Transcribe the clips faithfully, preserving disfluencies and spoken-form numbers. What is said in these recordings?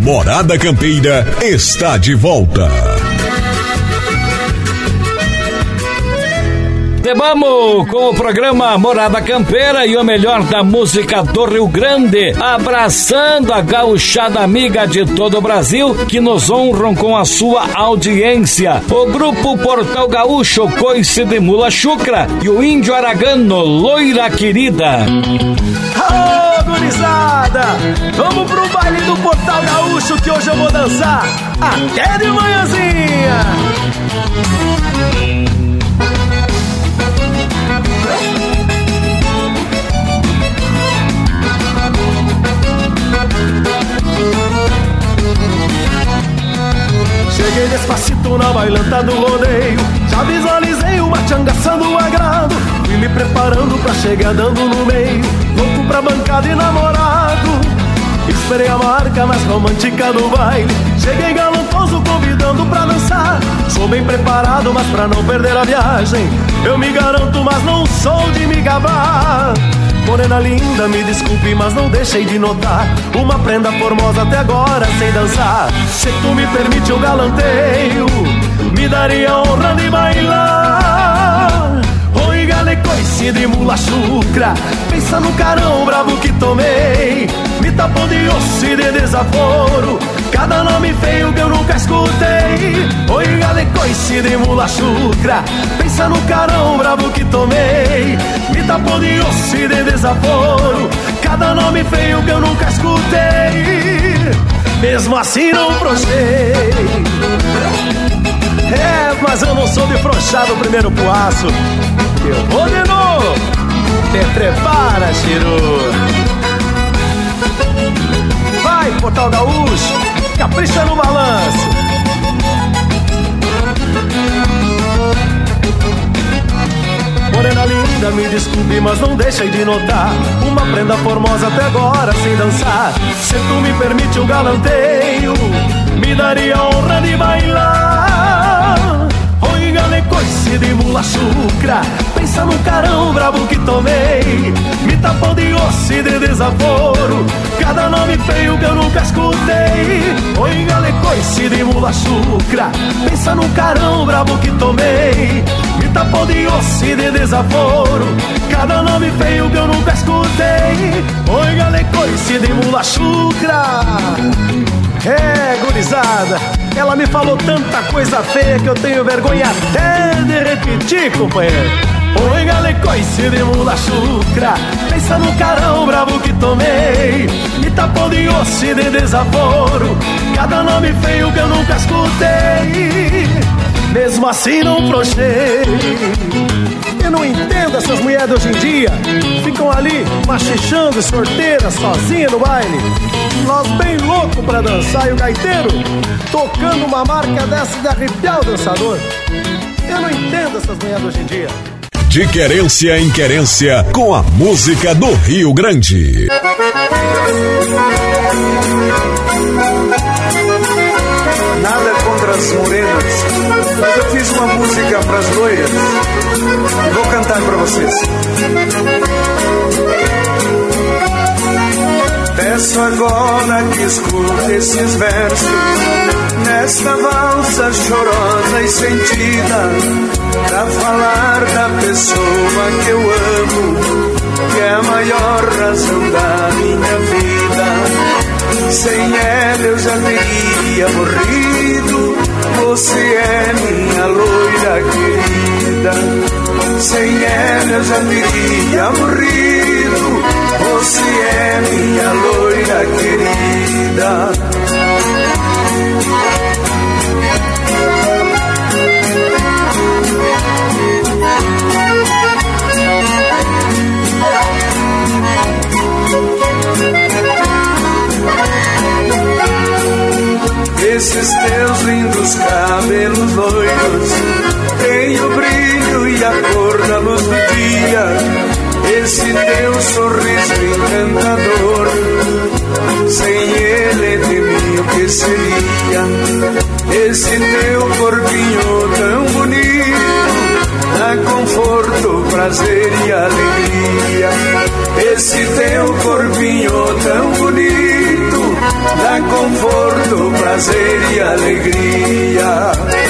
Morada Campeira está de volta. Vamos com o programa Morada Campeira e o melhor da música do Rio Grande, abraçando a gauchada amiga de todo o Brasil que nos honram com a sua audiência. O grupo Portal Gaúcho, Coice de Mula Chucra e o Índio Aragano, Loira Querida. Ô, gurizada, vamos pro baile do Portal Gaúcho que hoje eu vou dançar até de manhãzinha. Cheguei despacito na bailanta do rodeio, já visualizei uma tchangaçando o agrado. Fui me preparando pra chegar dando no meio, louco pra bancada e namorado. Esperei a marca mais romântica do baile, cheguei galantoso convidando pra dançar. Sou bem preparado, mas pra não perder a viagem, eu me garanto, mas não sou de me gabar. Morena linda, me desculpe, mas não deixei de notar uma prenda formosa até agora sem dançar. Se tu me permite o galanteio, me daria a honra de bailar. Oi, gale, coice de mula chucra, pensa no carão bravo que tomei. Me tapou de osso e de desaforo, cada nome feio que eu nunca escutei. Oi, gale, coice de mula chucra, pensa no carão bravo que tomei. Me tapou de osso e de desaforo, cada nome feio que eu nunca escutei. Mesmo assim não frouxei. É, mas eu não sou de frouxar no primeiro puaço. Eu vou de novo. Te prepara, Chiru. Vai, Portal Gaúcho, capricha no balanço. Morena linda, me desculpe, mas não deixei de notar uma prenda formosa até agora sem dançar. Se tu me permite um galanteio, me daria a honra de bailar. Oi, gale, coice de mula chucra, pensa no carão bravo que tomei. Me tapou de osso e de desaforo, cada nome feio que eu nunca escutei. Oi, gale, coice de mula chucra, pensa no carão bravo que tomei. Me tapou de osso e de desaforo, cada nome feio que eu nunca escutei. Oi, gale, coice de mula chucra. É, gurizada, ela me falou tanta coisa feia que eu tenho vergonha até de repetir, companheiro. Oi, gale, coice de mula chucra, pensa no carão bravo que tomei. Me tapou de osso e de desaforo, cada nome feio que eu nunca escutei. Mesmo assim não frouxei. Eu não entendo essas mulheres de hoje em dia, ficam ali machichando, sorteiras, sozinha no baile. Nós bem louco pra dançar e o gaiteiro tocando uma marca dessa de arrepiar o dançador. Eu não entendo essas mulheres de hoje em dia. De querência em querência, com a música do Rio Grande. Nada contra as morenas, mas eu fiz uma música pras loiras e vou cantar pra vocês. Peço agora que escute esses versos nesta valsa chorosa e sentida, pra falar da pessoa que eu amo, que é a maior razão da minha vida. Sem ela eu já teria morrido, você é minha loira querida. Sem ela eu já teria morrido, você é minha loira querida. Esses teus lindos cabelos loiros têm o brilho e a cor da luz do dia. Esse teu sorriso encantador, sem ele de mim o que seria? Esse teu corpinho tão bonito dá conforto, prazer e alegria. Esse teu corpinho tão bonito dá conforto, prazer e alegria.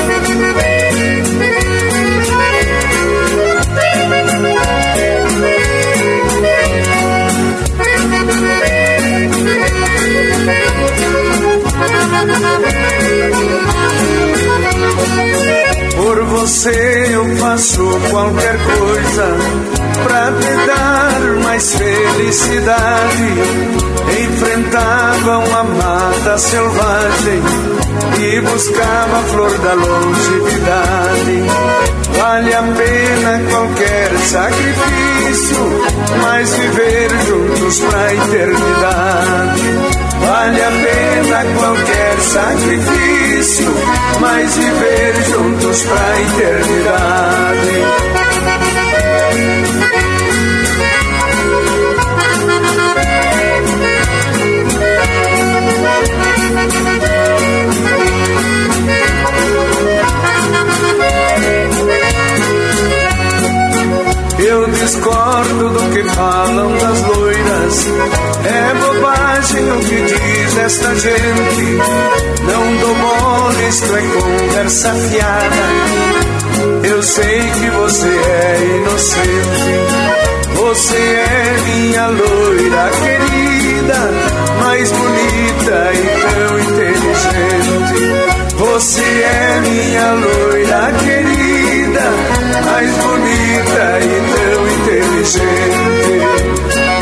Por você eu faço qualquer coisa pra te dar mais felicidade. Enfrentava uma mata selvagem e buscava a flor da longevidade. Vale a pena qualquer sacrifício, mas viver juntos pra eternidade. Vale a pena qualquer sacrifício, mas viver juntos pra eternidade. Eu discordo do que falam das loiras, é bobagem o que diz esta gente. Não dou mole, isto é conversa fiada. Eu sei que você é inocente. Você é minha loira querida, mais bonita e tão inteligente. Você é minha loira querida, mais bonita e tão inteligente.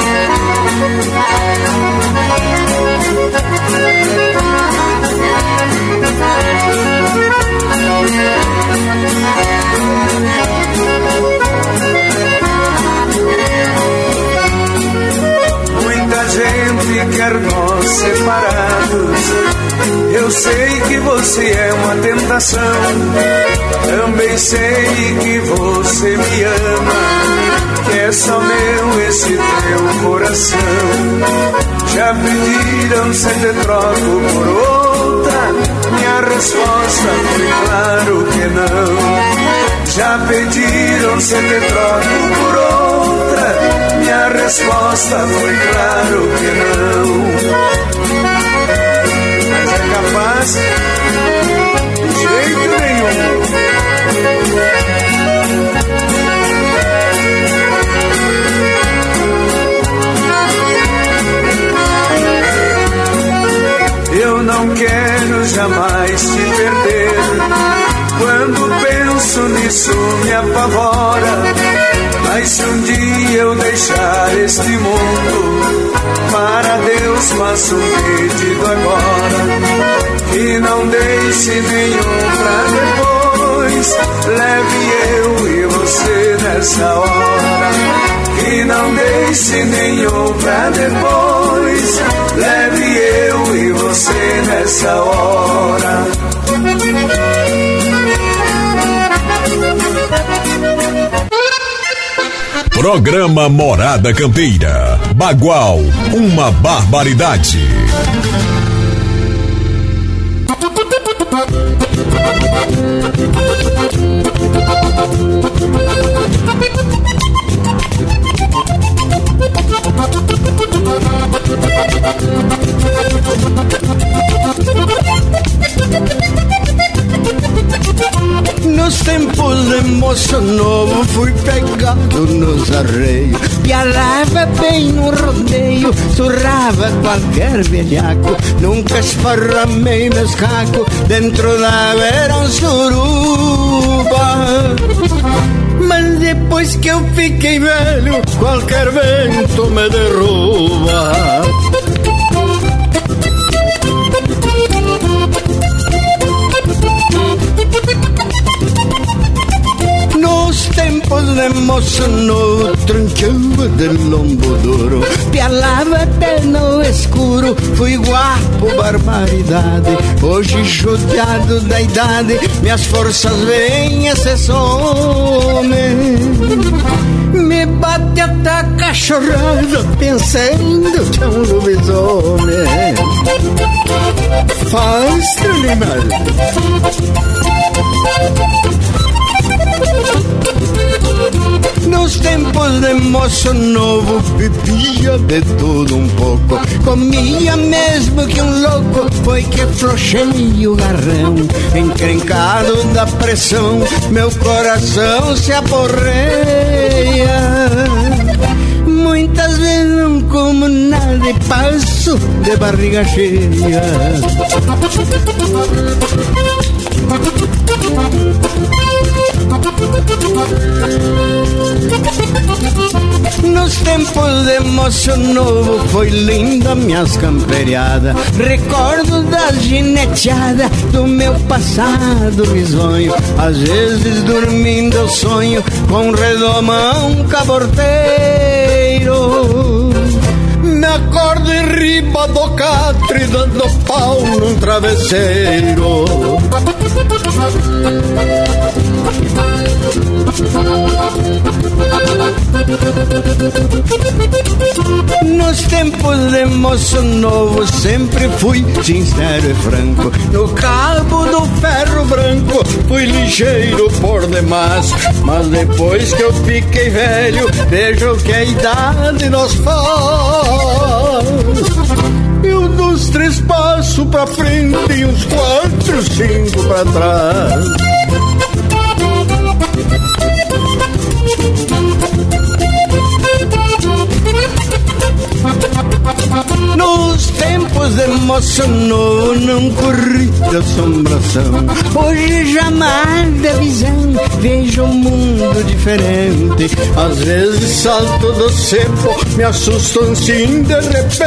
Muita gente quer nós separados. Eu sei que você é uma tentação. Também sei que você me ama, que é só meu esse teu coração. Já pediram se te troco por outra? Minha resposta foi claro que não. Já pediram se te troco por outra? Minha resposta foi claro que não. Mas é capaz de jeito nenhum. Eu não quero jamais te perder. Quando penso nisso me apavora. Mas se um dia eu deixar este mundo, para Deus faço um pedido agora. Que não deixe nenhum pra depois. Leve eu e você nessa hora. Que não deixe nenhum pra depois. Leve eu e você nessa hora. Programa Morada Campeira. Bagual, uma barbaridade. Nos tempos de moço novo fui pegado nos arreios. Pialava bem no rodeio, surrava qualquer velhaco. Nunca esparramei meus cacos, dentro da era um suruba. Mas depois que eu fiquei velho, qualquer vento me derruba. Nos tempos de moço novo, tranqueava de lombo duro, pialava até no escuro, fui guapo, barbaridade. Hoje judiado da idade, minhas forças vêm se some. Me bate até a cachorrada, pensando que é um lobisomem. Faz, animal. Nos tempos de moço novo, bebia de tudo um pouco, comia mesmo que um louco. Foi que afrouxei o garrão, encrencado da pressão, meu coração se aporreia. Muitas vezes não como nada e passo de barriga cheia. Nos tempos de moço novo foi linda minhas camperiadas. Recordo das gineteadas do meu passado risonho. Às vezes dormindo eu sonho com um redomão caborteiro. Me acordo em riba do catre dando pau num travesseiro. Nos tempos de moço novo sempre fui sincero e franco. No cabo do ferro branco fui ligeiro por demais. Mas depois que eu fiquei velho, vejo que a idade nos faz. Eu dou uns três passos pra frente e uns quatro, cinco pra trás. Nos tempos de moço novo não corri de assombração. Hoje jamais da visão vejo um mundo diferente. Às vezes salto do cepo, me assusto assim de repente.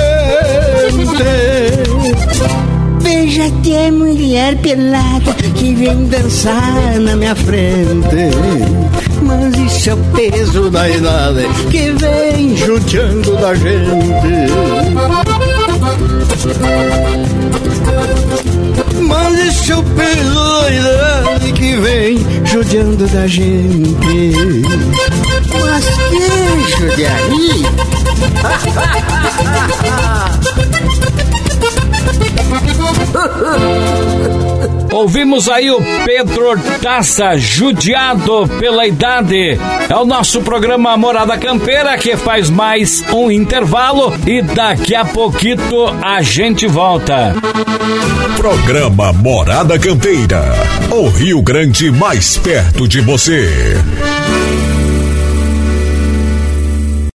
Veja até mulher pelada que vem dançar na minha frente. Mas isso é o peso da idade que vem judiando da gente. Mas isso é o peso da idade que vem judiando da gente. Mas que judiaria! Ouvimos aí o Pedro Hortaça, judiado pela idade. É o nosso programa Morada Campeira, que faz mais um intervalo e daqui a pouquinho a gente volta. Programa Morada Campeira, o Rio Grande mais perto de você.